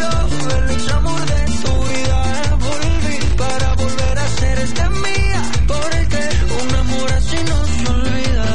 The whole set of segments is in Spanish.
yo, el ex amor de tu vida. Volví para volver a ser mía, porque un amor así no se olvida.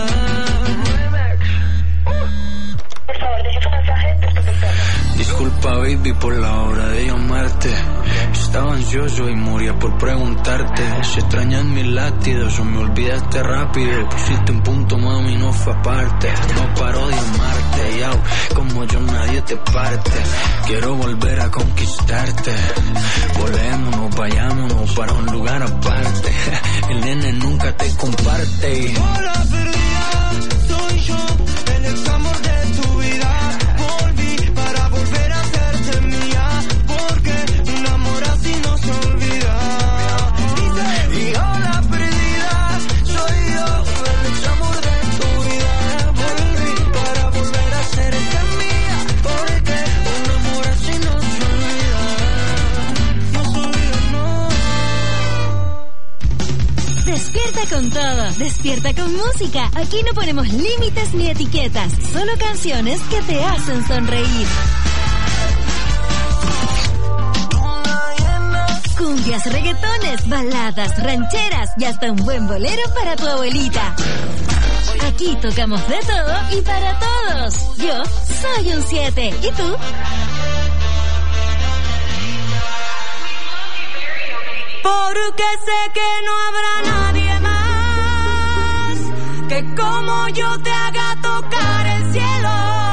Por favor, deje tu mensaje después del tono. Disculpa, baby, por la hora de llamarte. Estaba ansioso y moría por preguntarte si extrañas mis latidos o me olvidaste rápido. Pusiste un punto, mami, no fue aparte. No paro de amarte, yao, como yo nadie te parte. Quiero volver a conquistarte. Volémonos, vayámonos para un lugar aparte. El nene nunca te comparte. Hola, perdida, soy yo, el ex amor de tu vida. Volví para volver a hacerte mía, porque un amor así no se olvida. Y hola, perdida, soy yo, el ex amor de tu vida. Volví para volver a hacerte mía, porque un amor así no se olvida. No se olvida, no. Despierta con todo, despierta con música. Aquí no ponemos límites ni etiquetas, solo canciones que te hacen sonreír. Cumbias, reggaetones, baladas, rancheras y hasta un buen bolero para tu abuelita. Aquí tocamos de todo y para todos. Yo soy un 7. ¿Y tú? Porque sé que no habrá nadie más que como yo te haga tocar el cielo.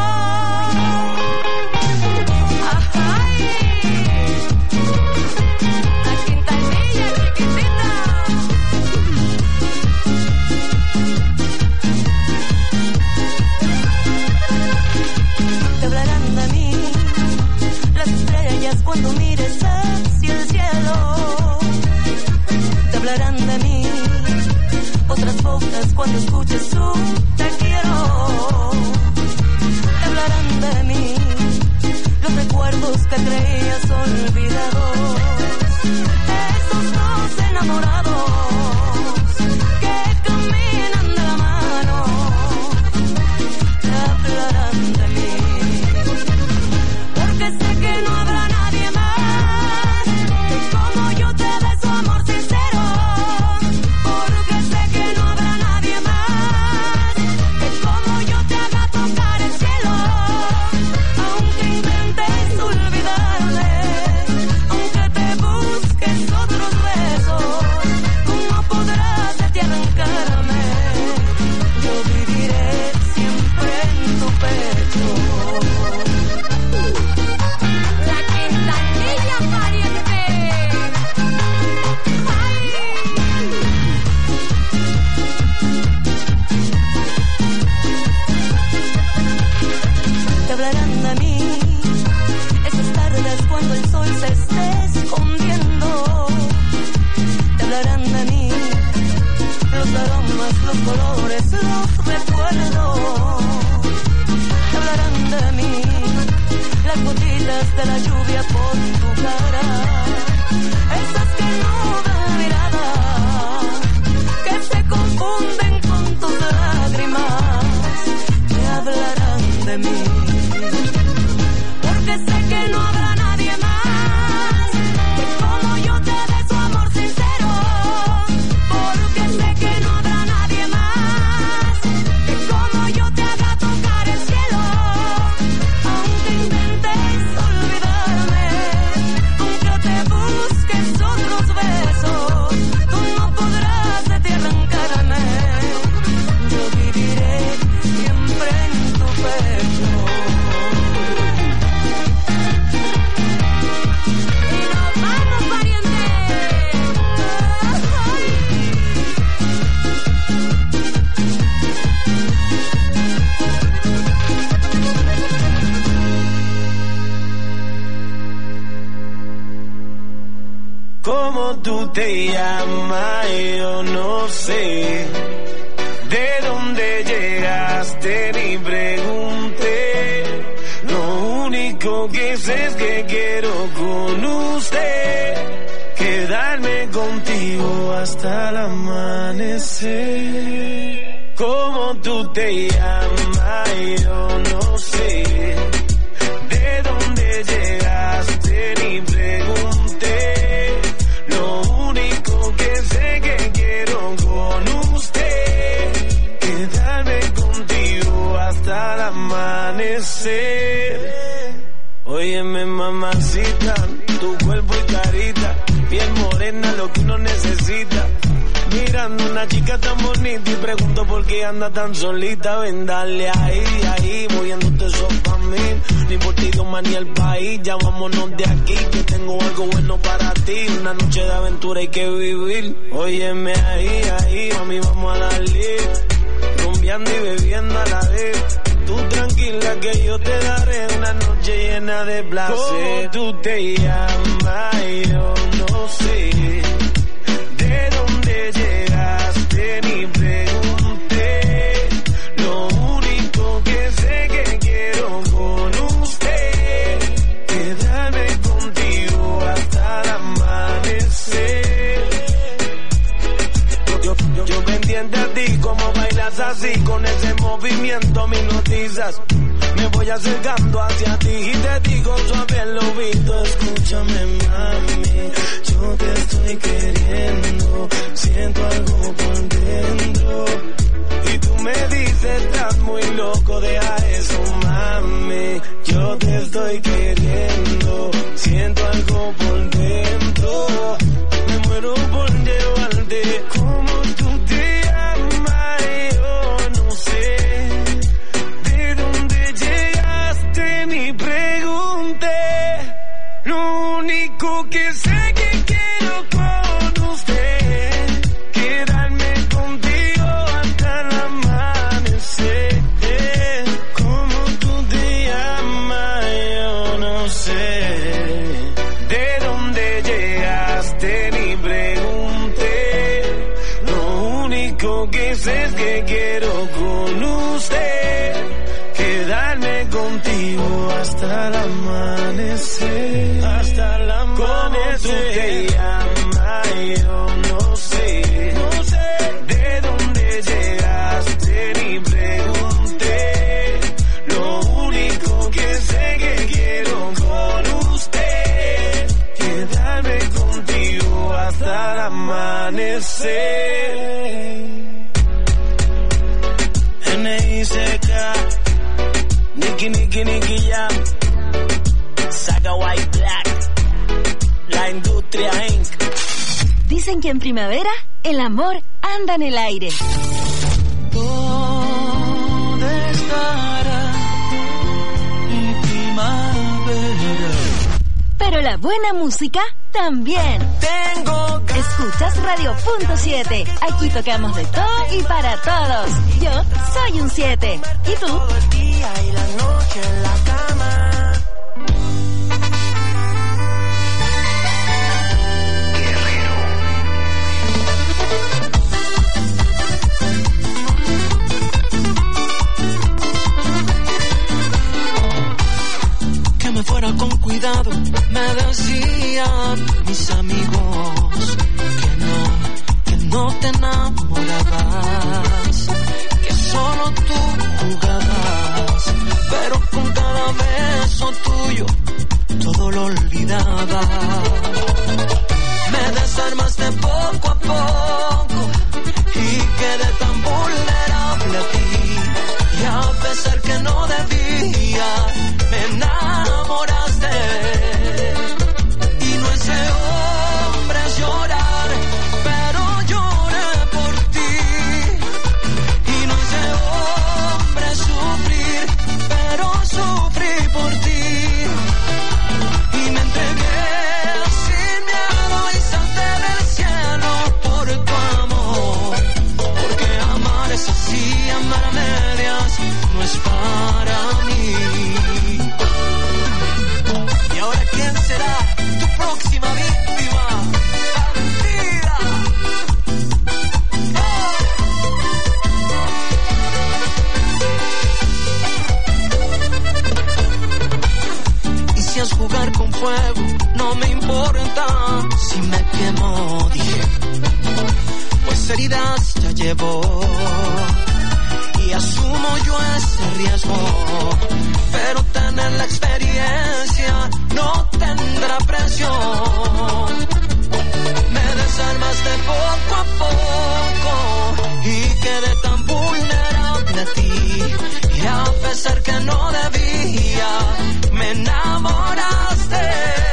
Cuando mires hacia el cielo, te hablarán de mí. Otras bocas cuando escuches un te quiero, te hablarán de mí. Los recuerdos que creías olvidados, esos dos enamorados que caminan de la mano, te hablarán de mí. Porque sé que no habrá nadie más que como yo te dé su amor sincero. Porque sé que no habrá nadie más que como yo te haga tocar el cielo. Aunque intentes olvidarme, aunque te busques otros besos, tú no podrás de ti arrancarme. Yo viviré siempre en tu pecho. Te hablarán de mí, esas tardes cuando el sol se esté escondiendo. Te hablarán de mí, los aromas, los colores, los recuerdos. Te hablarán de mí, las gotitas de la lluvia por tu cara, esas que no dan mirada, que se confunden con tus lágrimas. Te hablarán de mí. Porque sé que no habrá nadie más que como yo te dé su amor sincero. Porque sé que no habrá nadie más que como yo te haga tocar el cielo. Aunque intentes olvidarme, aunque te busques otros besos, tú no podrás de ti arrancarme. Yo viviré siempre en tu pecho. ¿Cómo tú te llamas? Yo no sé. ¿De dónde llegaste? Ni pregunté. Lo único que sé es que quiero con usted quedarme contigo hasta el amanecer. ¿Cómo tú te llamas? Yo no sé. ¿De dónde llegaste? Óyeme, mamacita, tu cuerpo y carita, piel morena, lo que uno necesita. Mirando una chica tan bonita y pregunto por qué anda tan solita. Ven, dale ahí, moviéndote eso pa' mí. Ni por ti, Dios, ni el país. Ya vámonos de aquí, que tengo algo bueno para ti. Una noche de aventura hay que vivir. Óyeme ahí, mami, vamos a darle. Rumbeando y bebiendo a la vez. Tú tranquila que yo te daré una noche llena de placer. ¿Cómo tú te llamas? Yo no sé. ¿De dónde llegaste? Ni pregunté. Lo único que sé que quiero con usted, quedarme contigo hasta el amanecer. Yo pendiente a ti, como bailas así, con ese movimiento me hipnotizas. Me voy acercando hacia ti y te digo suave al oído. Escúchame, mami, yo te estoy queriendo. Siento algo por dentro y tú me dices, estás muy loco, deja eso, mami. Yo te estoy queriendo. Siento algo por dentro. Me muero por llevarte. Como tú te llamas, yo no sé. ¿De dónde llegaste? Ni pregunté. Lo único que sé que quiero con usted, quedarme contigo hasta el amanecer. Como tú te llamas, yo no sé. ¿De dónde llegaste? Ni pregunté. Lo único que sé es que quiero con usted, quedarme contigo hasta el amanecer. Hasta el amanecer. ¿Cómo tú te llamas? Yo no sé. No sé. ¿De dónde llegaste? Ni pregunté. Lo único que sé que quiero con usted, quedarme contigo hasta el amanecer. N.I.C.K. Nicky Jam, Saga White Black, La Industria Inc. Dicen que en primavera el amor anda en el aire. ¿Dónde estará mi primavera? Pero la buena música también. Escuchas Radio.7. Aquí tocamos de todo y para todos. Yo soy un 7. ¿Y tú? Todo el día y la noche en la cama. Que me fuera con cuidado, me decían mis amigos, que no te enamorabas, que solo tú jugabas, pero con cada beso tuyo todo lo olvidaba. Me desarmaste poco a poco y quedé tan vulnerable a ti, y a pesar que no debía, me enamoraste. Y no es de hombres llorar, pero lloré por ti. Y no es de hombres sufrir, pero sufrí por ti. Y me entregué sin miedo y salté del cielo por tu amor. Porque amar es así, amar a medias no es para mí. Y ahora, ¿quién será tu próxima víctima? ¡Bandida! Y si es jugar con fuego, no me importa si me quemo, dije, pues heridas ya llevo y asumo yo ese riesgo, pero tener la experiencia no tendrá precio. Me desarmaste poco a poco y quedé tan vulnerable a ti, y a pesar que no debía, me enamoraste.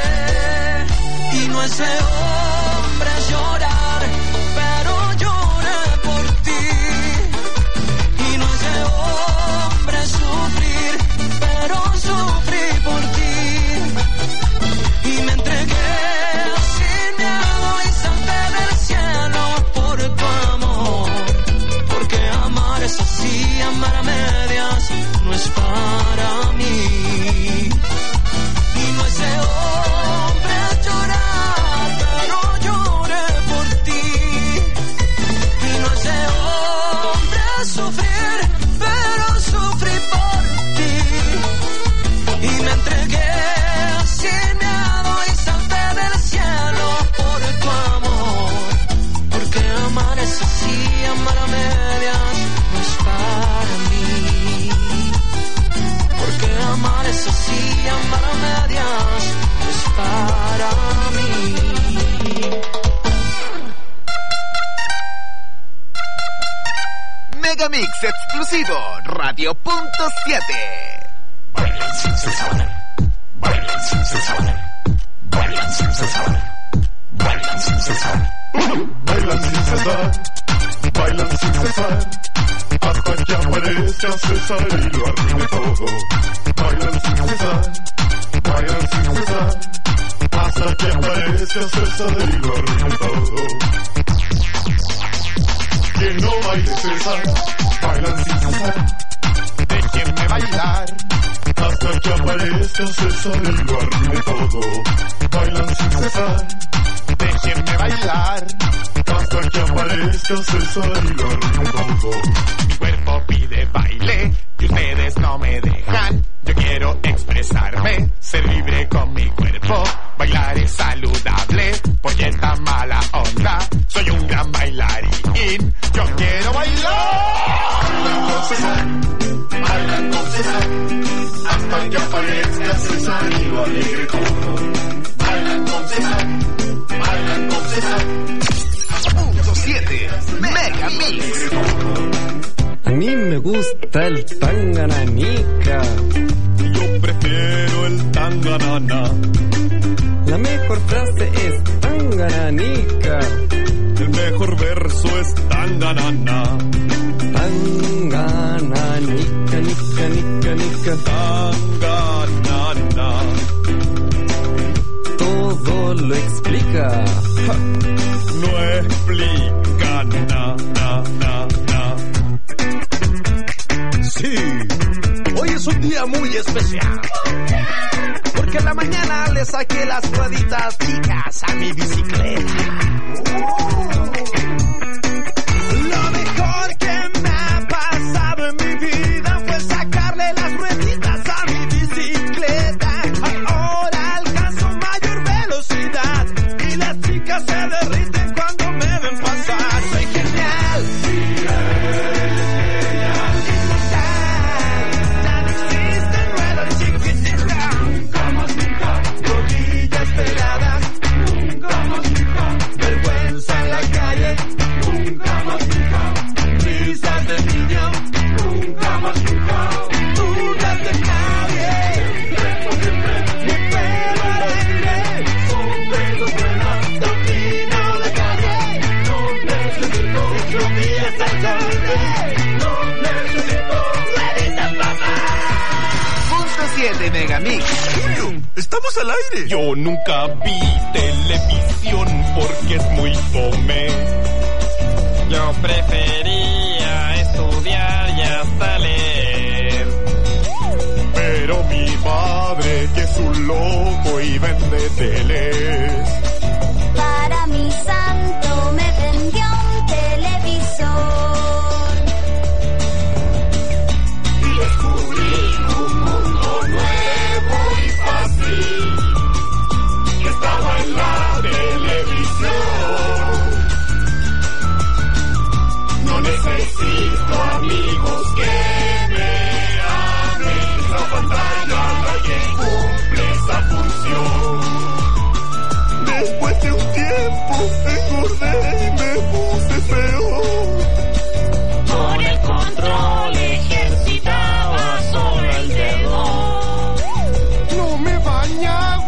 Y no ese hombre llorar, pero lloré por ti. Y no ese hombre sufrir, pero sufrí por ti. Y me entregué sin miedo y salté del cielo por tu amor. Porque amar es así, amar a medias no es para mí. Y no ese hombre llorar, pero lloré por ti. Y no ese hombre sufrir, pero sufrí por ti. Y me entregué sin miedo y salté del cielo por tu amor. Porque amar es así, amar a medias no es para mí. Porque amar es así, amar a medias no es para mí. Megamix exclusivo, Radio.7. Bailan sin cesar, bailan sin cesar, bailan sin cesar, bailan sin cesar, bailan sin cesar, bailan sin cesar, hasta que aparezca César y lo arruine todo. Bailan sin cesar, bailan sin cesar, hasta que aparezca César y lo arruine todo. Que no baile César, bailan sin cesar, déjenme bailar hasta que aparezca César y lo arruine todo. Bailan sin cesar, déjenme bailar hasta que aparezca César y lo arruine todo. Mi cuerpo pide baile y ustedes no me dejan. Yo quiero expresarme, ser libre con mi cuerpo. Bailar es saludable porque esta mala onda. Soy un gran bailarín, yo quiero bailar. Bailan con César, bailan con César, hasta que aparezca César y lo alegre todo. Bailan con César, bailan con César. .7 Megamix. A mí me gusta el tangananica. Yo prefiero el tanganana. La mejor frase es tangananica. El mejor verso es tanganana. Tangananica, nica, nica, nica. Tanganana. Todo lo explica. Ja. No explica na, na, na, na. Sí, hoy es un día muy especial. Porque en la mañana le saqué las rueditas chicas a mi bicicleta. Lo mejor que me ha pasado en mi vida fue sacarle las rueditas a mi bicicleta. Ahora alcanzo mayor velocidad y las chicas se derriten cuando me ven pasar. Soy genial. Ya no existen ruedas chiquititas. Nunca más, nunca. Rodillas peladas. Nunca más, nunca. Vergüenza en la calle. Nunca más, nunca. Risas de niño. Nunca más, nunca. Dudas de nadie. Mi pelo al aire. Sonrisa buena. Domino de calle. No necesito. Lo mío es el tarde. No necesito. Rueditas, papá. .7 Megamix. Julio, estamos al aire. Yo nunca vi televisión porque es muy fome. Yo prefería estudiar y hasta leer. Pero mi padre, que es un loco y vende teles. Para mi santo me vendió un televisor. Y descubrí un mundo nuevo y fácil que estaba en la televisión. No necesito amigos que me amen. La pantalla la que cumple esa función. Después de un tiempo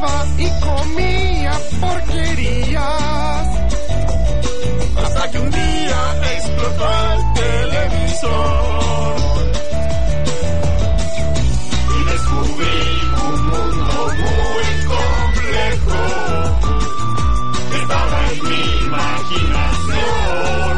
fumaba y comía porquerías. Hasta que un día explotó el televisor y descubrí un mundo muy complejo que estaba en mi imaginación.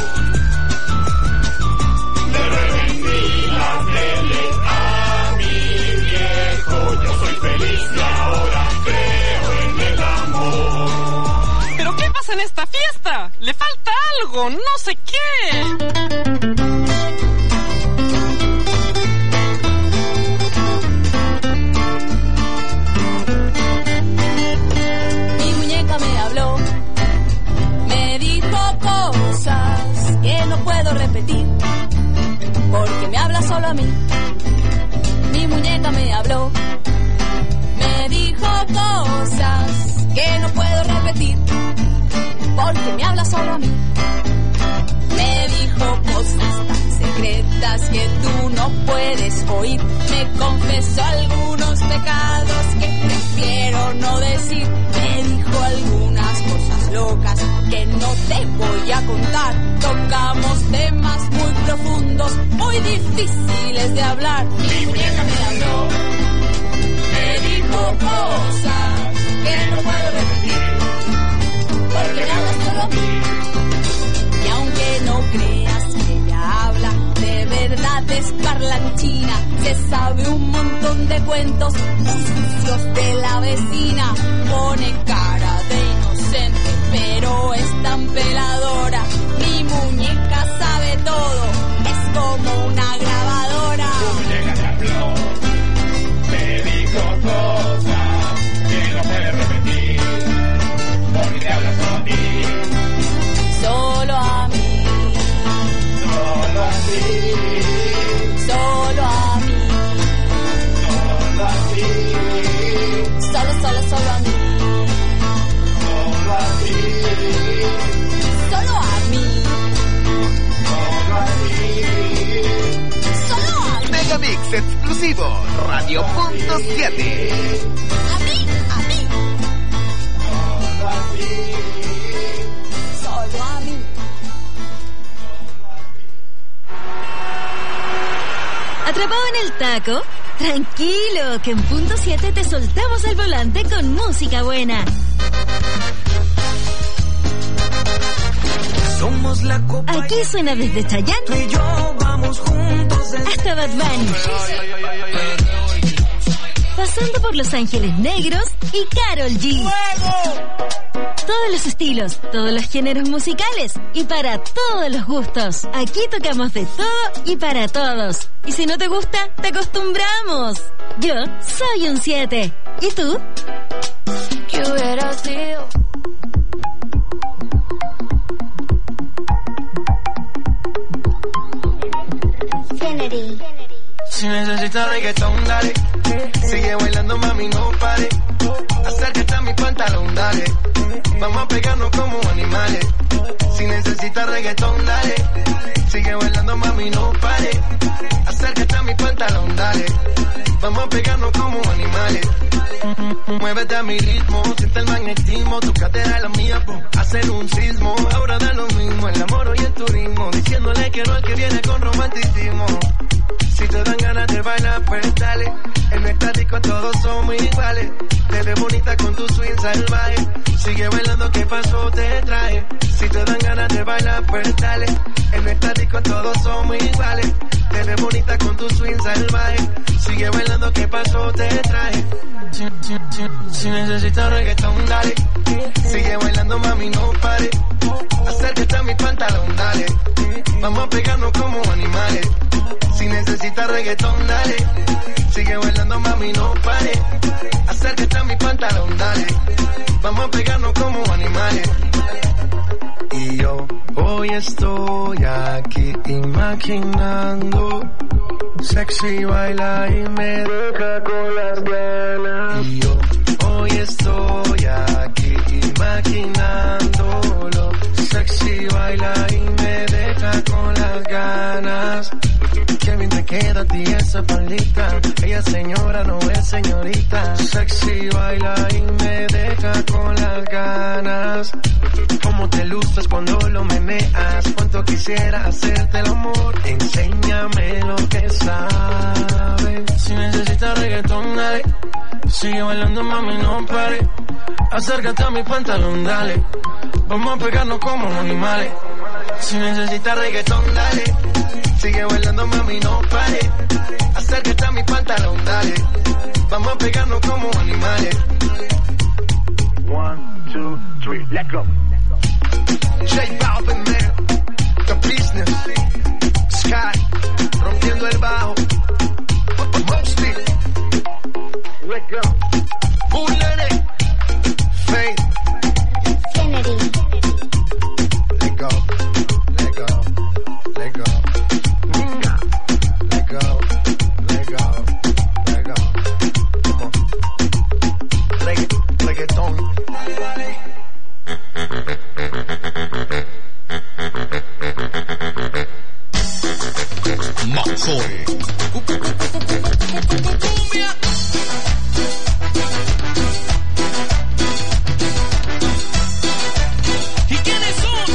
Le revendí la tele a mi viejo. Yo soy feliz y ahora creo en el amor. ¿Pero qué pasa en esta fiesta? Le falta algo, no sé qué. Mi muñeca me habló, me dijo cosas que no puedo repetir, porque me habla solo a mí. Mi muñeca me habló, me dijo cosas que no puedo repetir, porque me habla solo a mí. Me dijo cosas tan secretas que tú no puedes oír. Me confesó algunos pecados que prefiero no decir. Me dijo algunas cosas locas que no te voy a contar. Tocamos temas muy profundos, muy difíciles de hablar. Mi muñeca me habló, me dijo cosas que no puedo repetir, porque me habla solo a mí. Y aunque no creas que ella habla, de verdad es parlanchina. Se sabe un montón de cuentos sucios de la vecina. Pone cara de inocente, pero es tan peladora. Mi muñeca sabe todo, es como una grabadora. Tu muñeca te habló, me dijo cosas que no puedes repetir, porque te habla solo a ti. Solo a mí, Solo a ti, solo a mí, solo a ti, solo a mí, solo a ti, solo a mí, solo a ti. solo a mí. Megamix exclusivo, Radio.7. A mí, solo a mí. ¿Atrapado en el taco? Tranquilo, que en punto 7 te soltamos el volante con música buena. Somos la copa. Aquí suena desde Tú Chayanne y yo vamos juntos hasta Bad Bunny, pasando por Los Ángeles Negros y Karol G. Todos los estilos, todos los géneros musicales y para todos los gustos. Aquí tocamos de todo y para todos. Y si no te gusta, te acostumbramos. Yo soy un 7. ¿Y tú? ¿Qué hubiera sido? Si necesitas reggaetón, dale. Sigue bailando, mami, no pare. Acércate a mi pantalón, dale. Vamos a pegarnos como animales. Si necesitas reggaetón, dale. Sigue bailando, mami, no pare. Acércate a mi pantalón, dale. Vamos a pegarnos como animales. Muévete a mi ritmo, siente el magnetismo. Tu cadera es la mía, hacen un sismo. Ahora da lo mismo, el amor y el turismo. Diciéndole que no al que viene con romanticismo. Si te dan ganas de bailar, pues dale. En el estático todos somos iguales. Te ves bonita con tu swing salvaje. Sigue bailando, ¿qué pasó? Te traje. Si te dan ganas de bailar, pues dale. En el estático todos somos iguales. Te ves bonita con tu swing salvaje. Sigue bailando, ¿qué pasó? Te traje. Si necesitas reggaetón, dale. Sigue bailando, mami, no pare. Acércate a mi pantalón, dale. Vamos a pegarnos como animales. Si necesitas reggaetón, dale. Sigue bailando, mami, no pare. Acércate a mi pantalón, dale. Vamos a pegarnos como animales. Y yo hoy estoy aquí imaginando. Sexy baila y me deja con las ganas. Y yo hoy estoy aquí imaginándolo. Sexy baila y me deja con las ganas. Qué bien te queda queda a ti esa palita. Ella señora, no es señorita. Sexy, baila y me deja con las ganas. Cómo te luces cuando lo meneas. Cuánto quisiera hacerte el amor. Enséñame lo que sabes. Si necesitas reggaetón, dale. Sigue bailando, mami, no pare. Acércate a mi pantalón, dale. Vamos a pegarnos como animales. Si necesitas reggaetón, dale. Sigue bailando, mami, no pare. Acércate a mi pantalón, dale. Vamos a pegarnos como animales. 1, 2, 3, let's go. J Balvin, man, The Business, Sky, rompiendo el bajo. Mosty, let's go. Bullet, Faith, Kennedy. Let go, let go, let go. Let go, let go, let go. Come on. Reggaeton. Mazzone. ¿Y quiénes son?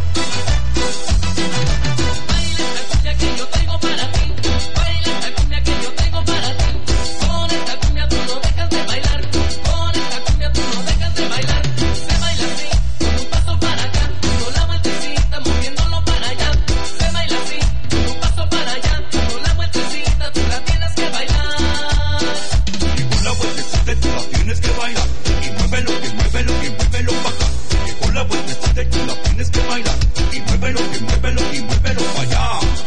Baila esta cumbia que yo tengo para ti. Baila esta cumbia que yo tengo para ti. Con esta cumbia tú no dejas de bailar. Con esta cumbia tú no dejas de bailar. Se baila así, con un paso para acá. Con la vueltecita, moviéndolo para allá. Se baila así, con un paso para allá. Con la vueltecita tú la tienes que bailar. Y con la vueltecita tú la tienes que bailar. Y muévelo, que muévelo, que muévelo pa' acá. Y con la vueltecita tú la tienes que bailar. Y muévelo, que muévelo, y muévelo pa' allá.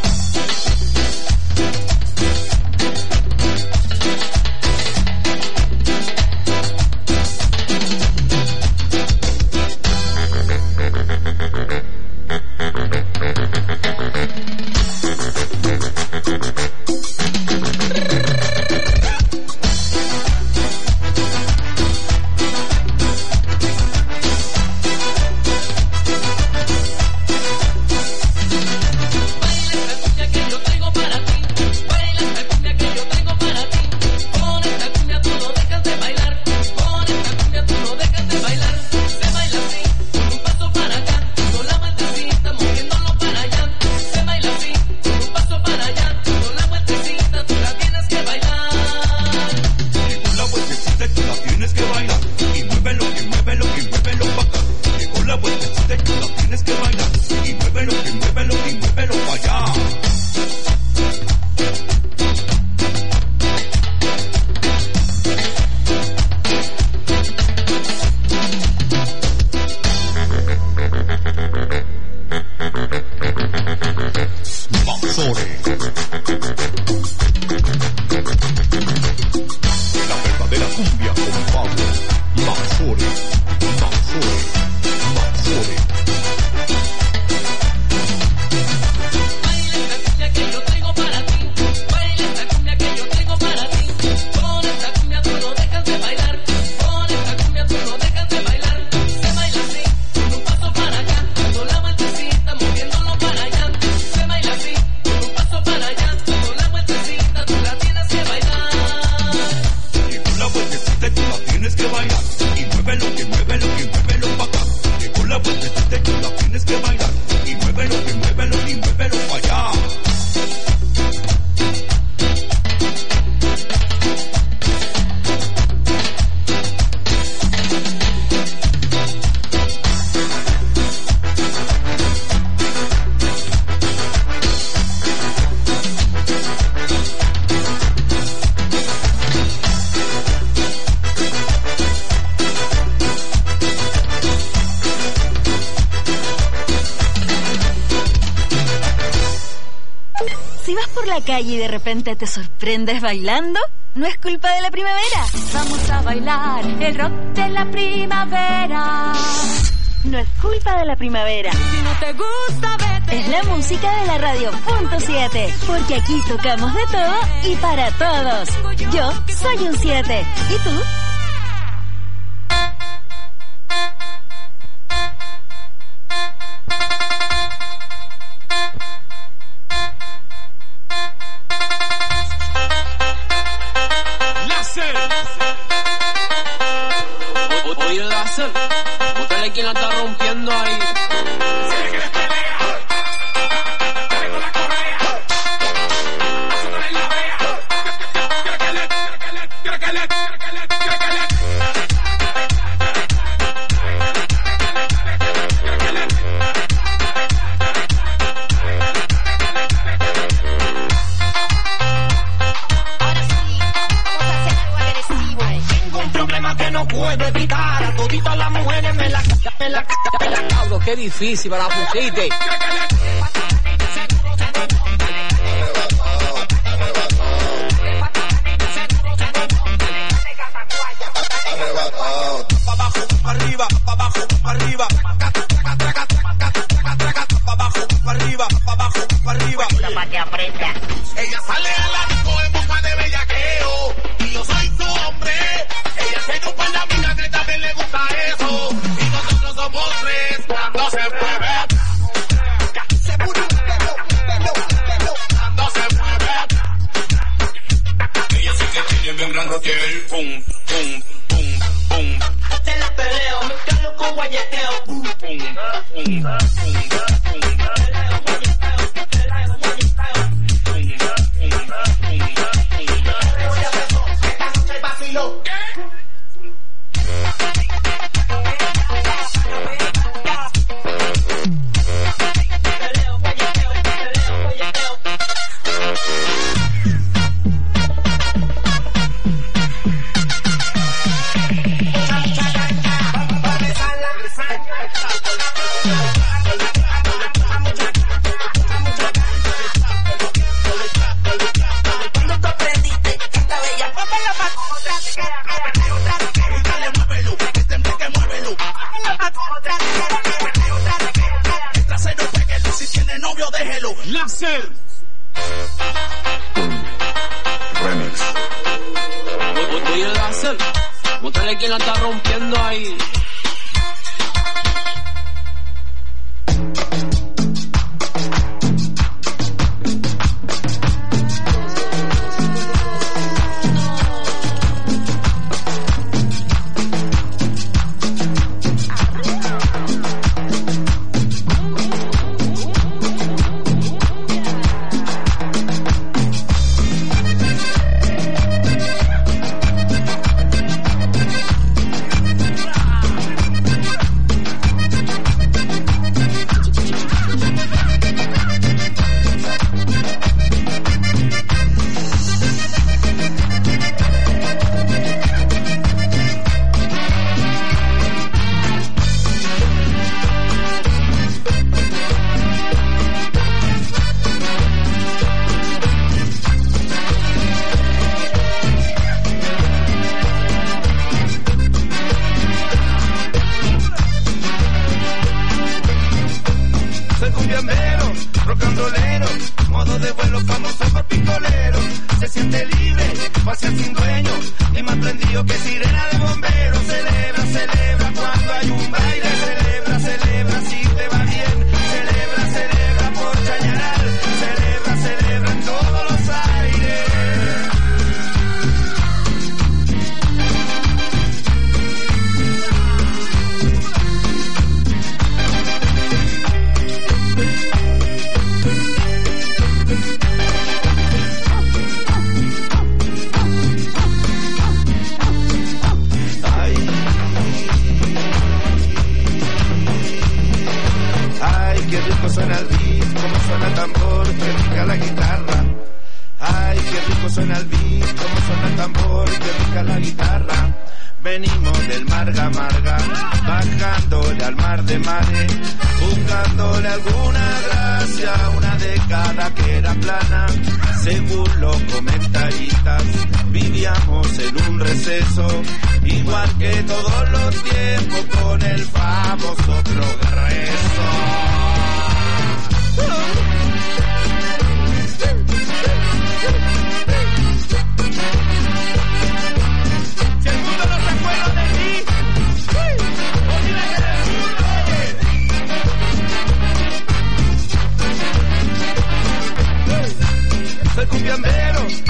Baila esta cumbia que yo tengo para ti. Baila esta cumbia que yo tengo para ti. Con esta cumbia tú no dejas de bailar. Con esta cumbia tú no dejas de bailar. Se baila así, con un paso para acá. Con la vueltecita, moviéndolo para allá. Se baila así, con un paso para allá. Con la vueltecita tú la tienes que bailar. Y con la vueltecita tú la tienes que bailar. Y muévelo, que muévelo, que muévelo pa' acá. Y con la vueltecita tú la tienes que bailar. Y muévelo, que muévelo, y muévelo pa' allá. Mazzone. La verdadera cumbia con Pablo. Mazzone. Mazzone. Mazzone. Baila esta cumbia que yo tengo para ti. Baila esta cumbia que yo tengo para ti. Con esta cumbia tú no dejas de bailar. Con esta cumbia tú no dejas de bailar. Se baila así, con un paso para acá. Con la vueltecita, moviéndolo para allá. Se baila así, con un paso para allá. Con la vueltecita tú la tienes que bailar. Y con la vueltecita tú la tienes que bailar. Y muévelo, que muévelo, que muévelo pa' acá. Y con la vueltecita tú la tienes que bailar. Y muévelo, que muévelo, y muévelo pa' allá. Si vas por la calle y de repente te sorprendes bailando, no es culpa de la primavera. Vamos a bailar el rock de la primavera. No es culpa de la primavera. Si no te gusta, vete. Es la música de la radio .7, porque aquí tocamos de todo y para todos. Yo soy un 7. ¿Y tú? Oye, Dazzle, búscale quien la está rompiendo ahí. Puedo evitar a toditas las mujeres me la cabro, qué difícil para la pusiste. Pa' abajo, pa' arriba, pa' abajo, pa' arriba. Pa' abajo, pa' arriba, pa' abajo, pa' arriba. Para que aprenda. Ella sale a la disco en busca de bellaqueo y yo soy su hombre. Ella tiene un par de amigas que también le gusta eso y nosotros somos tres cuando se mueve. Cuando se mueve. Ella sí que tiene bien grande el pum, pum, pum, pum. Te la peleo, me calo con guayeteo. Pum, pum, pum, pum. Remix. Oye, Dazzle, búscale quien la está rompiendo ahí.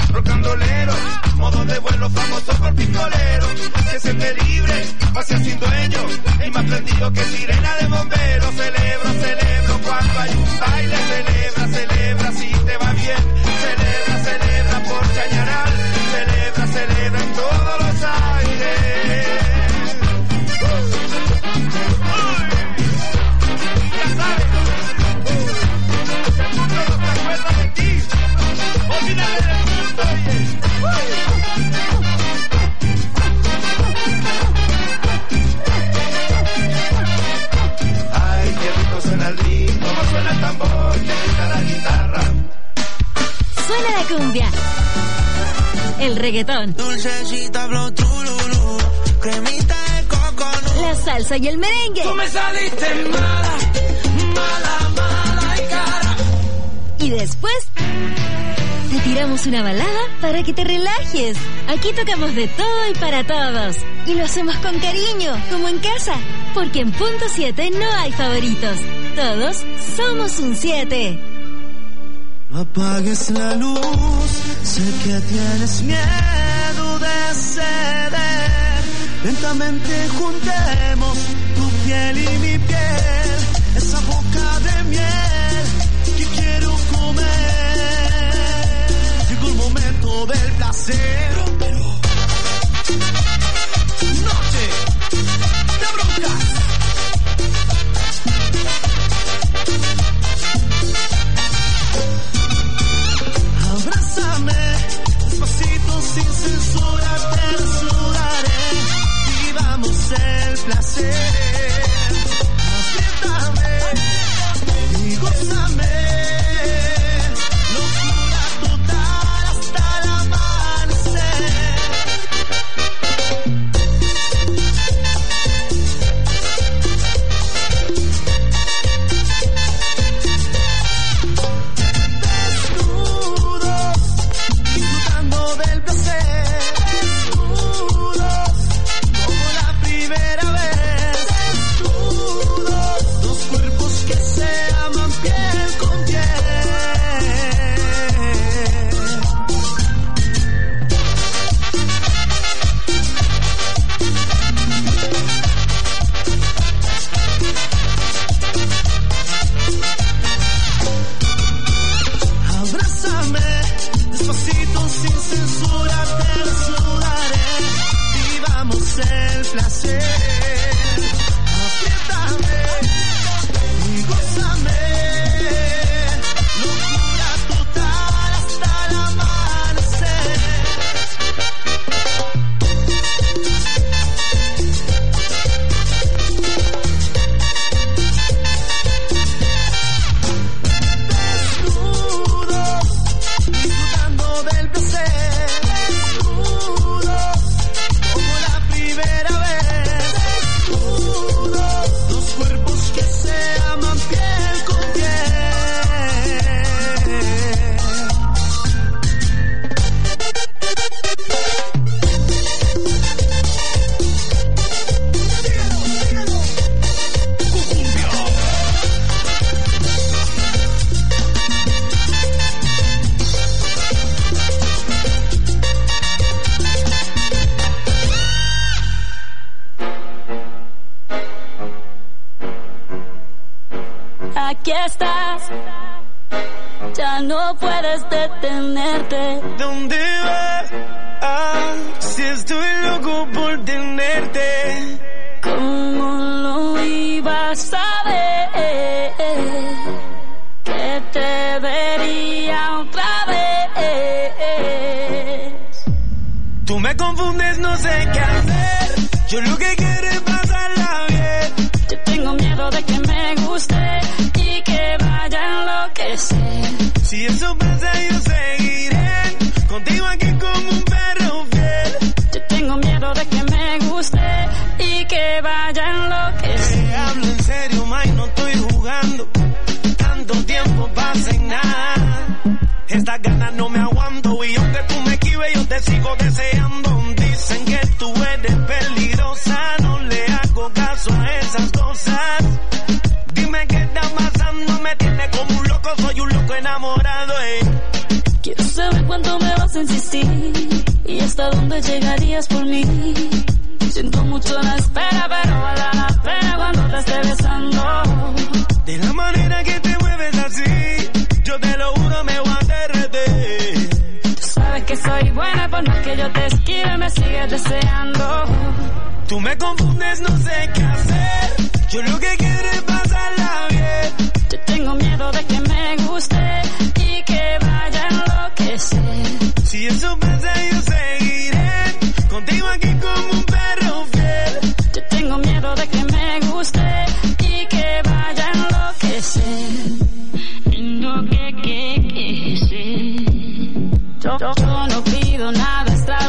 Modo de vuelo famoso por pistolero, se siente libre, pase sin duelo. reggaetón. Dulcecita, flow, trululú, cremita de coco. La salsa y el merengue. Tú me saliste mala, mala, mala y cara. Y después te tiramos una balada para que te relajes. Aquí tocamos de todo y para todos. Y lo hacemos con cariño, como en casa. Porque en Punto 7 no hay favoritos. Todos somos un 7. No apagues la luz, sé que tienes miedo de ceder. Lentamente juntemos tu piel y mi piel, esa boca de miel que quiero comer. Llegó el momento del placer. Noche de broncas. Abrázame, despacito, sin censura, te desnudaré. Vivamos el placer. Apriétame y gózame. Locura total hasta el amanecer. Disfrutando del placer, desnudos como la primera vez, desnudos, dos cuerpos que se aman piel con piel. Abrázame, despacito, sin censura, te desnudaré. Vivamos el placer. Apriétame y gózame. Locura total hasta el amanecer. Desnudos, disfrutando del placer, desnudos como la primera vez, desnudos, dos cuerpos que se aman piel con piel. Aquí estás, ya no puedes detenerte. ¿Dónde vas? Si estoy loco por tenerte. ¿Cómo lo ibas a ver? Que te vería otra vez. Tú me confundes, no sé qué hacer. Yo lo que quiero es pasarla bien. Yo tengo miedo de que me guste y que vaya a enloquecer. Si eso pasa, yo seguiré contigo aquí como un perro fiel. Yo tengo miedo de que me guste y que vaya a enloquecer. Te hablo en serio, Mike, no estoy jugando. Tanto tiempo pasa en nada. Estas ganas no me aguanto y aunque tú me esquives, yo te sigo deseando. Dicen que tú eres peligrosa, no le hago caso a esas cosas. Dime qué está pasando, me tiene como un loco, soy un loco enamorado. Quiero saber cuánto me vas a insistir y hasta dónde llegarías por mí. Siento mucho la espera, pero vale la pena cuando te esté besando. De la manera que te mueves así, yo te lo juro, me voy a derretir. Tú sabes que soy buena, por más que yo te esquive, me sigues deseando. Tú me confundes, no sé qué hacer. Yo lo que quiero es pasarla bien. Yo tengo miedo de que me guste y que vaya a enloquecer. Si eso pasa, yo seguiré contigo aquí como un perro fiel. Yo tengo miedo de que me guste y que vaya a enloquecer. Yo no pido nada extra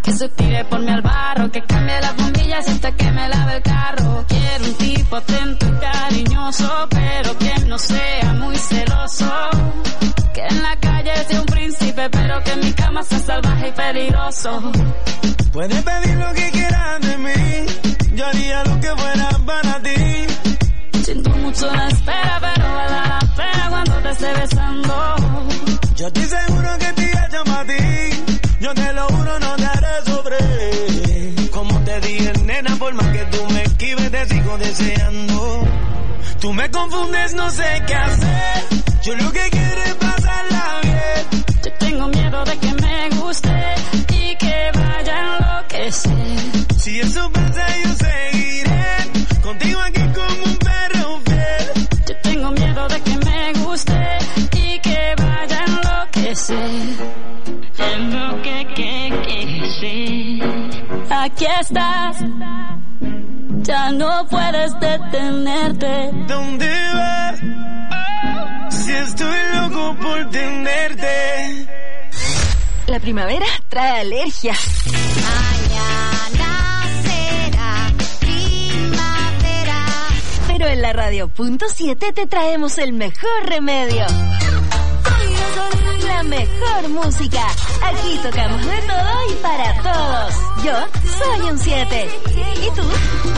que se tire por mi al barro, que cambie las bombillas hasta que me lave el carro. Quiero un tipo atento y cariñoso, pero que no sea muy celoso. Que en la calle sea un príncipe, pero que en mi cama sea salvaje y peligroso. Puedes pedir lo que quieras de mí, yo haría lo que fuera para ti. Siento mucho la espera, pero vale la pena cuando te esté besando. Yo estoy seguro que te hecho para ti, yo te lo juro, no te haré sobre. Como te dije, nena, por más que tú me esquives, te sigo deseando. Tú me confundes, no sé qué hacer, yo lo que quiero es pasarla bien. Yo tengo miedo de que me guste y que vaya a enloquecer. Si eso pasa, yo seguiré contigo aquí como un perro fiel. Yo tengo miedo de que me guste y que vaya a enloquecer. Aquí estás, ya no puedes detenerte. ¿Dónde vas? Si estoy loco por tenerte. La primavera trae alergia. Mañana será primavera. Pero en la Radio.7 te traemos el mejor remedio. La mejor música. Aquí tocamos de todo y para todos. Yo soy un 7. ¿Y tú?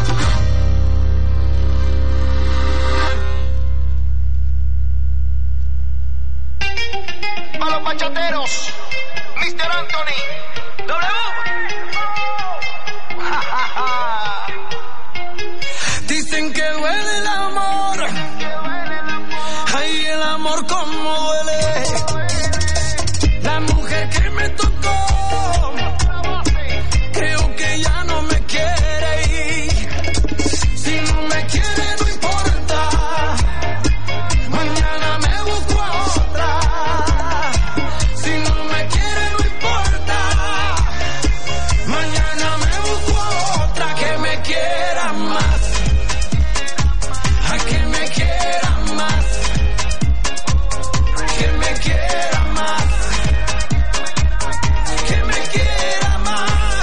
A los bachateros, Mr. Anthony, W. Dicen que duele el amor, ay, el amor como duele. La mujer que me tocó, creo que ya no me quiere ir. Si no me quiere no importa, mañana me busco a otra. Si no me quiere no importa, mañana me busco a otra que me quiera más, a que me quiera más, que me quiera más, que me quiera más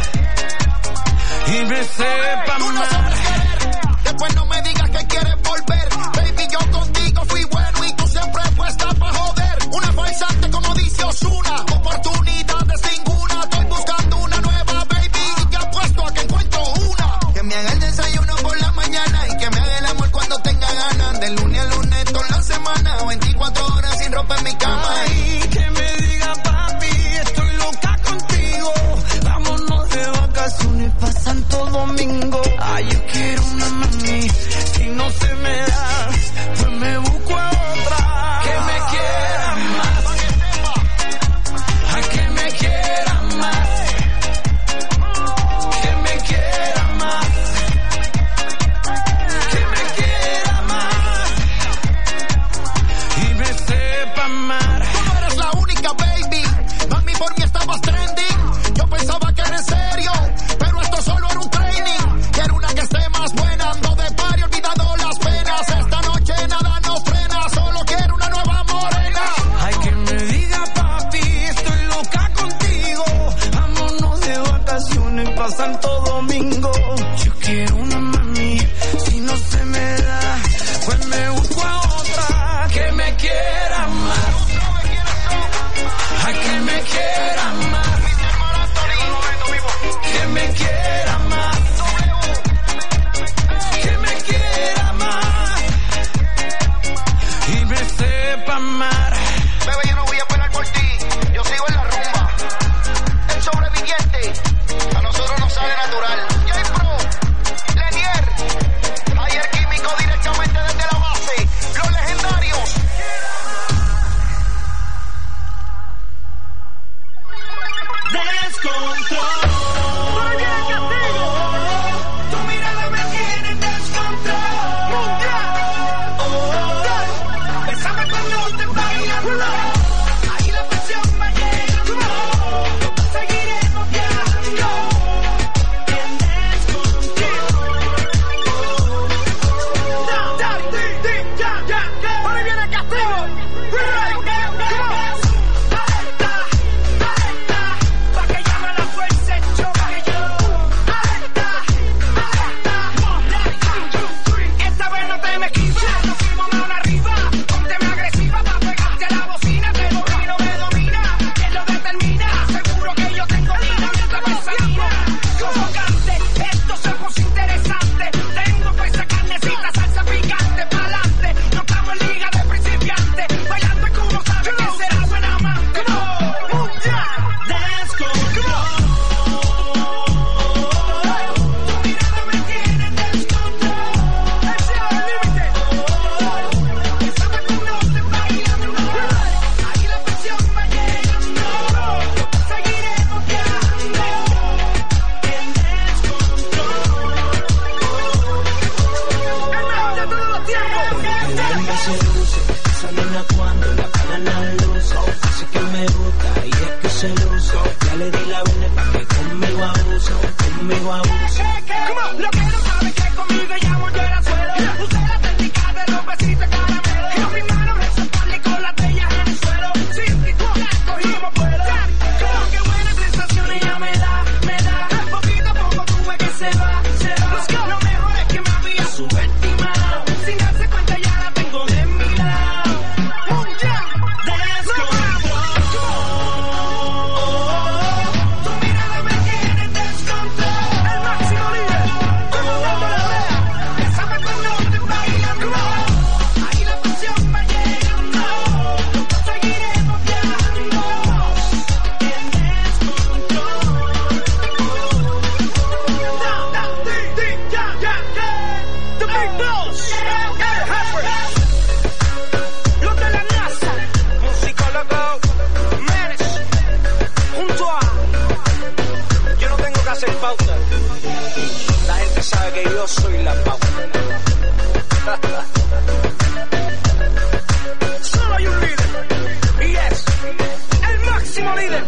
y me sepa más. Después no me digas que quieres volver. Baby, yo contigo fui bueno y tú siempre puesta pa' joder. Una farsante como dice Ozuna, oportunidades ninguna. Estoy buscando una nueva, baby, y te apuesto a que encuentro una. Que me haga el desayuno por la mañana y que me haga el amor cuando tenga ganas. De lunes a lunes toda la semana, 24 horas sin ropa en mi cama. Ay, que me diga papi, estoy loca contigo. Vámonos de vacaciones pa' Santo Domingo. Ay, yo quiero una mami, si no se me da, pues me busco a otra. Que me quiera más, a que me quiera más, que me quiera más, que me quiera más y me sepa amar. Tú no eres la única, baby. Mami, por mí estabas trending. Yo pensaba que era en serio, pero esto solo era un training. Quiero una que esté más buena, ando de party olvidando las penas. Esta noche nada nos frena, solo quiero una nueva morena. Ay, que me diga papi, estoy loca contigo. Vámonos de vacaciones pa' Santo Domingo. Yo quiero una mami, si no se me da, pues me busco a otra que me quiera más, a que me quiera más, que me quiera más, que me quiera más y me sepa amar. Bebé, yo no voy a esperar por ti, yo sigo en la rumba. El sobreviviente, a nosotros nos sale natural. J-Pro, Lenier, ayer químico directamente desde la base. Los legendarios. Descontrol. Tu mirada me tiene en descontrol. Bésame cuando te vayas. Ahí la presión me llega. Seguiremos viajando en descontrol. Ahora viene el castigo. Pa' que llame la fuerza. abusa, conmigo abusa. Lo que no sabe es que conmigo ella volvió el anzuelo. Usé la técnica de los besitos caramelo. Con mis manos en su espalda y con las de ella en el suelo. Sin titular cogimos vuelo. Creo que buena sensación ella me da. Poquito a poco tú ves que se va. Lo mejor es que me había subestimado. Sin darse cuenta ya la tengo de mi lado. Tu mirada me tiene descontrol. El máximo líder. Bésame cuando te bailando. Ahí la pasión va llegando. Seguiremos viajando. En descontrol. The Big Boss. Los de la NASA. Musicólogo Meres. Junto a. Yo no tengo que hacer pauta. La gente sabe que yo soy la pauta. Solo hay un líder. Y es el máximo líder.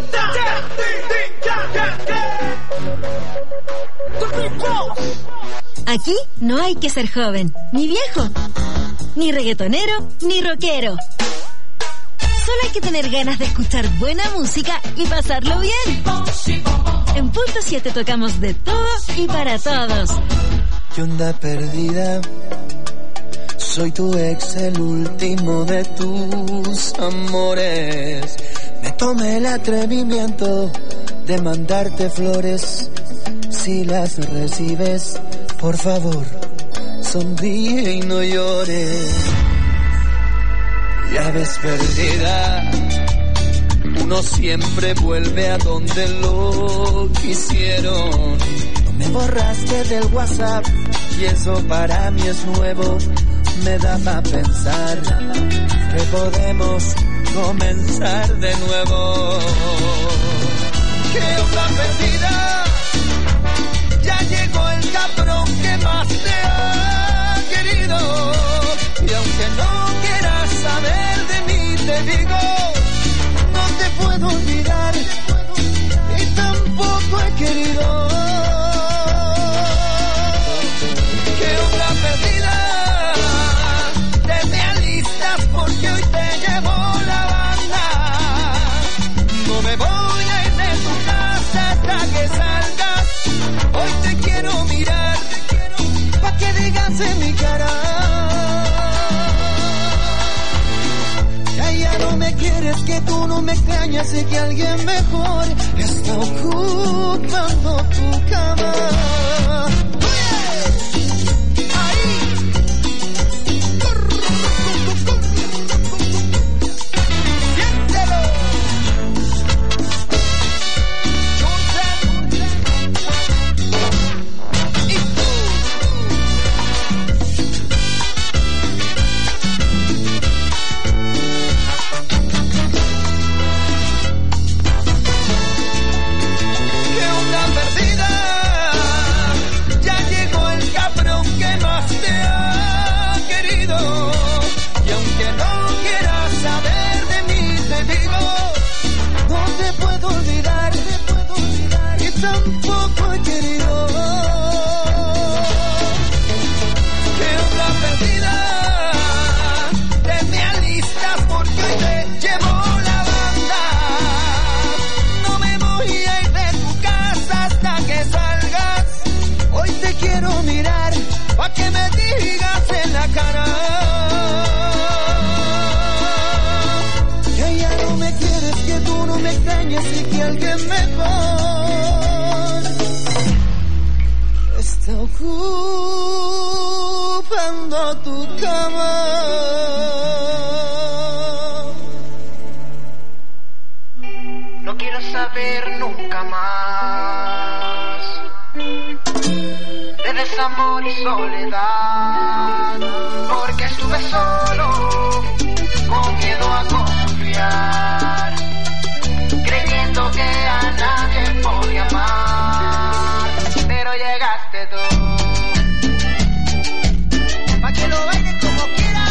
The Big Boss. Aquí no hay que ser joven, ni viejo, ni reggaetonero, ni rockero. Solo hay que tener ganas de escuchar buena música y pasarlo bien. En Punto 7 tocamos de todo y para todos. ¿Qué onda perdida? Soy tu ex, el último de tus amores. Me tomé el atrevimiento de mandarte flores. Si las recibes, por favor, sonríe y no llores. Ya ves perdida, uno siempre vuelve a donde lo quisieron. No me borraste del WhatsApp y eso para mí es nuevo. Me da pa' pensar que podemos comenzar de nuevo. ¿Qué onda perdida? Ya llegó el cabrón que más te ha querido. Y aunque no quieras saber de mí, te digo, no te puedo olvidar y tampoco he querido. ¿Qué onda perdida? Te me alistas porque hoy te llevo la banda. No me voy a ir de tu casa hasta que salgas. Hoy te quiero mirar, pa' que digas en mi cara. Ya no me quieres, que tú no me extrañas, sé que alguien mejor está ocupando tu cama. Tampoco he querido. ¿Qué onda perdida? Te me alistas porque hoy te llevo la banda. No me voy a ir de tu casa hasta que salgas. Hoy te quiero mirar pa' que me digas en la cara que ya no me quieres, que tú no me extrañas y que alguien mejor está ocupando tu cama. No quiero saber nunca más de desamor y soledad, porque estuve solo, con miedo a confiar, creyendo que a nadie podía amar, pero llegaste tú, pa' que lo bailes como quiera.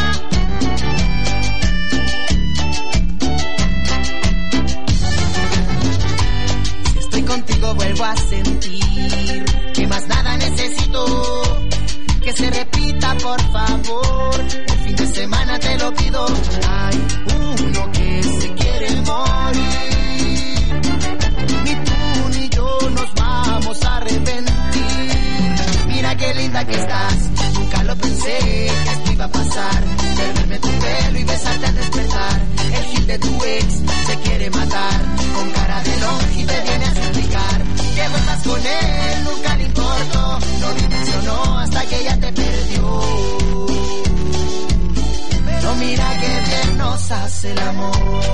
Si estoy contigo vuelvo a sentir que más nada necesito, que se repita por favor, el fin de semana te lo pido. Hay uno que se quiere morir, ni tú ni yo nos vamos a arrepentir. Mira qué linda que estás, nunca lo pensé que esto iba a pasar, perderme tu pelo y besarte al despertar. El gil de tu ex se quiere matar, con cara de longe te viene a suplicar que vuelvas con él, nunca le importó, no dimensionó hasta que ella te perdió. Pero mira que bien nos hace el amor.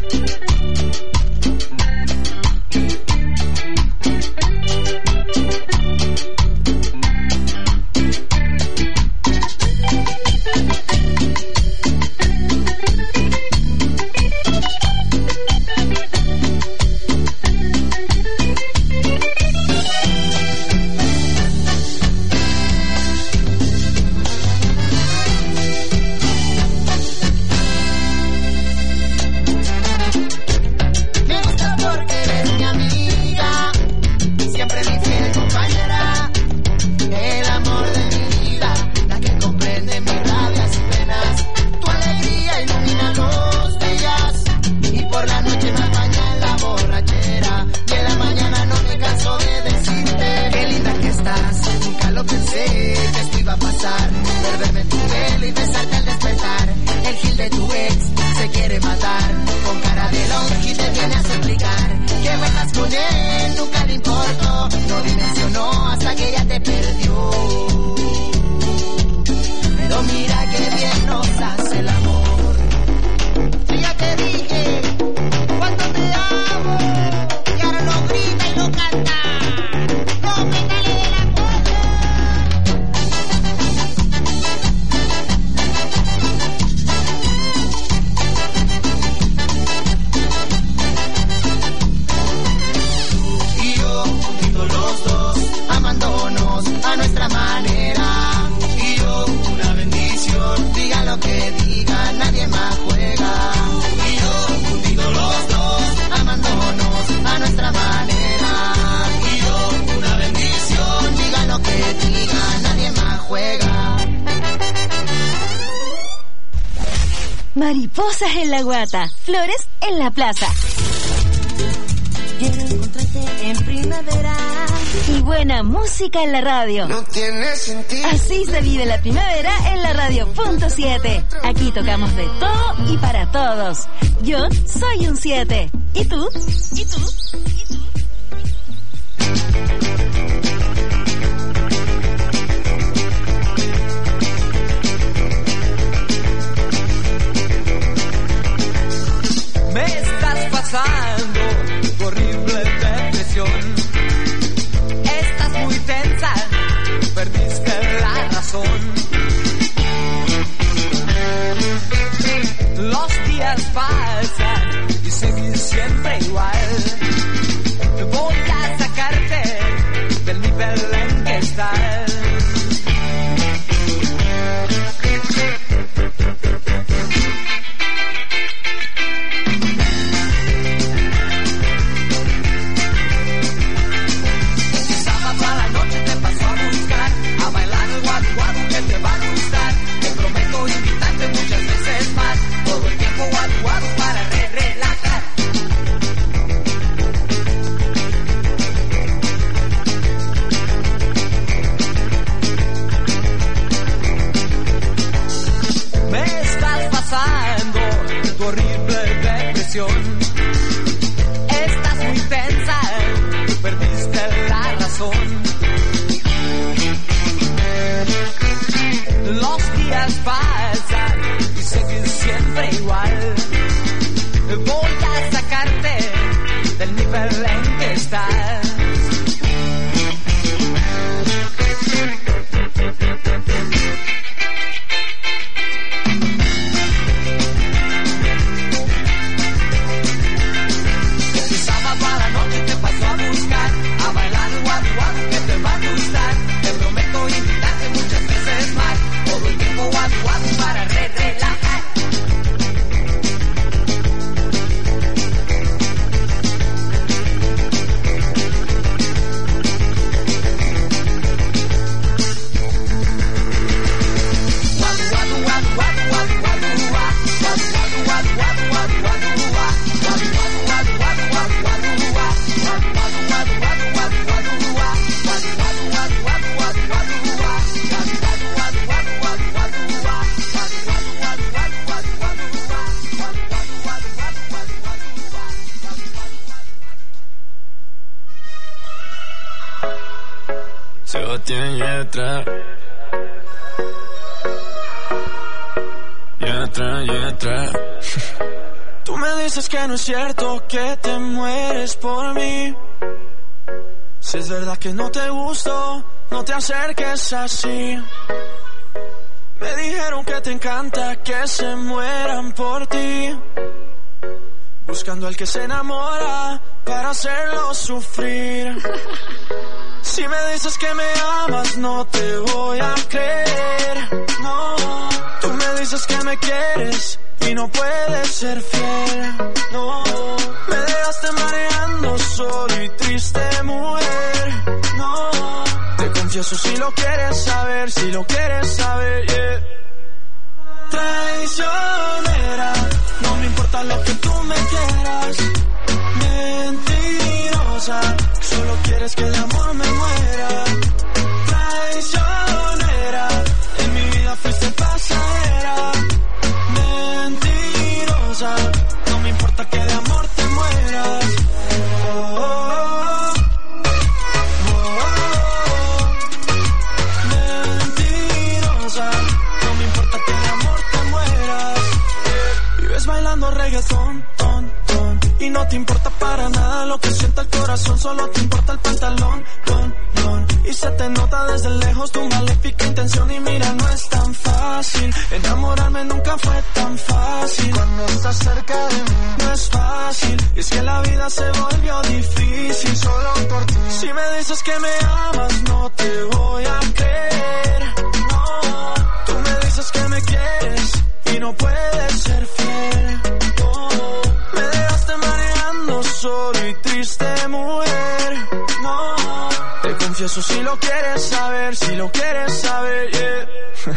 Mariposas en la guata, flores en la plaza. Quiero encontrarte en primavera y buena música en la radio. No tiene sentido. Así se vive la primavera en la radio punto 7. Aquí tocamos de todo y para todos. Yo soy un 7. ¿Y tú? ¿Y tú? ¿Y tú? Me estás pasando tu horrible depresión. Estás muy tensa, perdiste la razón. Los días pasan y seguís siempre igual. Voy a sacarte del nivel en que estás. Estás muy tensa, perdiste la razón. Los días pasan y seguís siempre igual. Voy a sacarte del nivel en que estás. Sebastián Yatra. Yatra. Tú me dices que no es cierto que te mueres por mí. Si es verdad que no te gusto, no te acerques así. Me dijeron que te encanta que se mueran por ti, buscando al que se enamora para hacerlo sufrir. Si me dices que me amas, no te voy a creer. No, tú me dices que me quieres y no puedes ser fiel. No, me dejaste mareando solo y triste, mujer. No, te confieso si lo quieres saber, si lo quieres saber, yeah. Traicionera, no me importa lo que tú me quieras. Mentirosa, solo quieres que de amor me muera. Traicionera, en mi vida fuiste pasajera. Mentirosa, no me importa que de amor te mueras. Mentirosa, no me importa que de amor te mueras. Vives bailando reggaetón, y no te importa para nada lo que sienta el corazón, solo te importa el pantalón, y se te nota desde lejos tu maléfica intención. Y mira, no es tan fácil, enamorarme nunca fue tan fácil. Cuando estás cerca de mí, no es fácil, y es que la vida se volvió difícil solo por ti. Si me dices que me amas, no te voy a creer. No, tú me dices que me quieres y no puedes ser fiel. Solo y triste, mujer. No, te confieso si lo quieres saber, si lo quieres saber, yeah.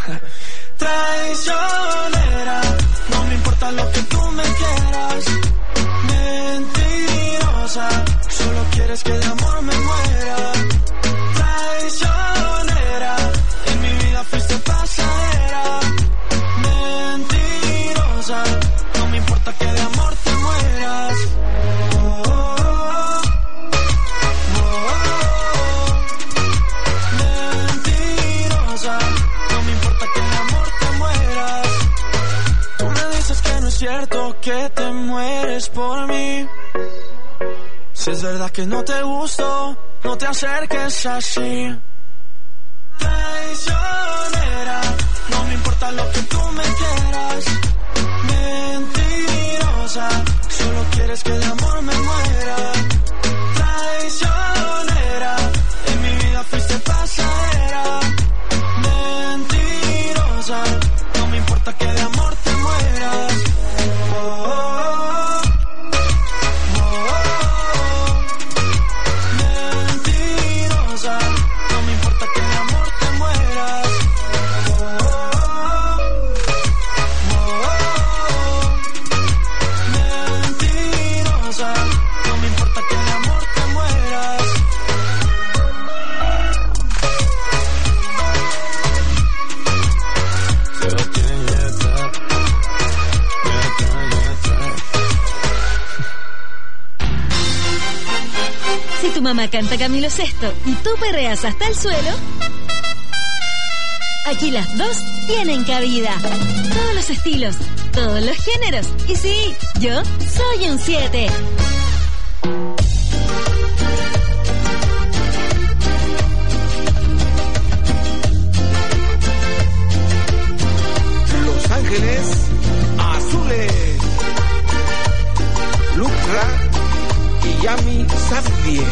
Traicionera, no me importa lo que tú me quieras. Mentirosa, solo quieres que de amor me muera. Traicionera, en mi vida fuiste pasajera. Mentirosa, no me importa que de amor te mueras. Cierto que te mueres por mí. Si es verdad que no te gusto, no te acerques así. Traicionera, no me importa lo que tú me quieras. Mentirosa, solo quieres que de amor me muera. Traicionera, en mi vida fuiste pasajera. Mentirosa, no me importa que de amor te mueras. Mentirosa, no me importa que de amor te mueras. Mentirosa, no me importa que de amor te mueras. Si tu mamá canta Camilo VI y tú perreas hasta el suelo, aquí las dos tienen cabida. Todos los estilos, todos los géneros. Y sí, yo soy un 7. Los Ángeles Azules. Lucra y Yami Sabie.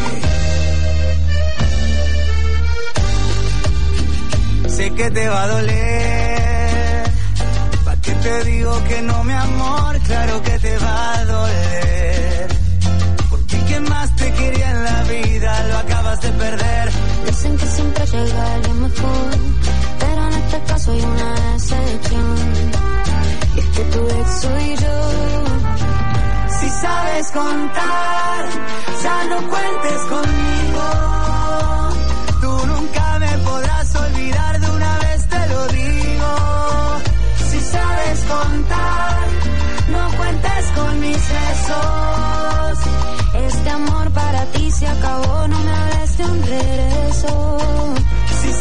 Sé que te va a doler. ¿Pa' qué te digo que no, mi amor? Claro que te va a doler. Porque quien más te quería en la vida lo acabas de perder. Dicen que siempre llega alguien mejor, pero en este caso hay una excepción. Y es que tu ex soy yo. Si sabes contar, ya no cuentes conmigo. Tú nunca me podrás olvidar, de una vez te lo digo. Si sabes contar, no cuentes con mis besos. Este amor para ti se acabó, no me hables de un regreso. Si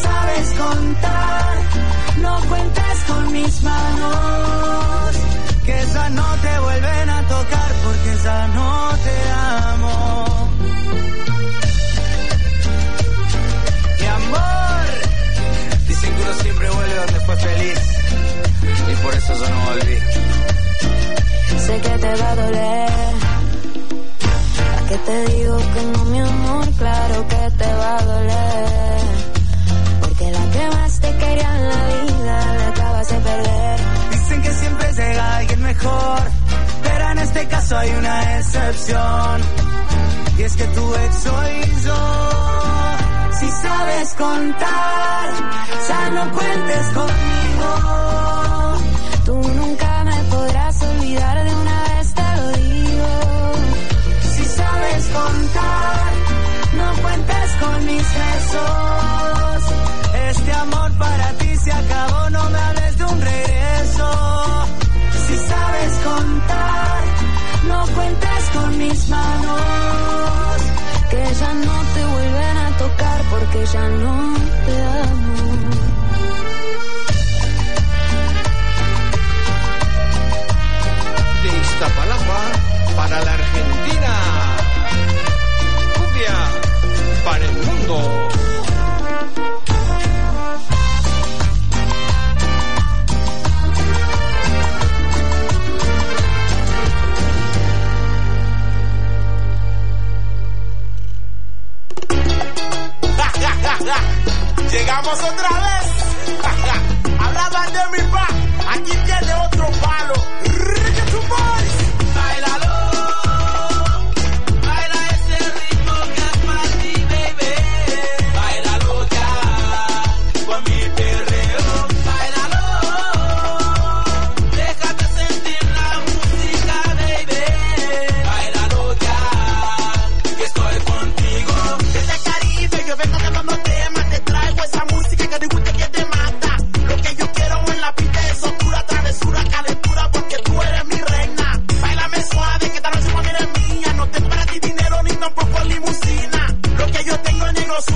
mis manos, que ya no te vuelven a tocar porque ya no te amo. Mi amor, dicen que uno siempre vuelve donde fue feliz y por eso yo no volví. Sé que te va a doler. ¿A qué te digo que no, mi amor? Claro que te va a doler. Porque la que más te quería en la vida la acabas de perder. Dicen que siempre llega alguien mejor, pero en este caso hay una excepción. Y es que tu ex soy yo. Si sabes contar, ya no cuentes conmigo. Tú nunca me podrás olvidar, de una vez te lo digo. Si sabes contar, no cuentes con mis besos. Este amor para ti se acabó, no me hables de un regreso. Si sabes contar, no cuentes con mis manos, que ya no te vuelven a tocar porque ya no te amo. De Iztapalapa para la Argentina. Cumbia para el mundo. Llegamos otra vez. Hablaban de mi pa. Aquí tiene otro palo.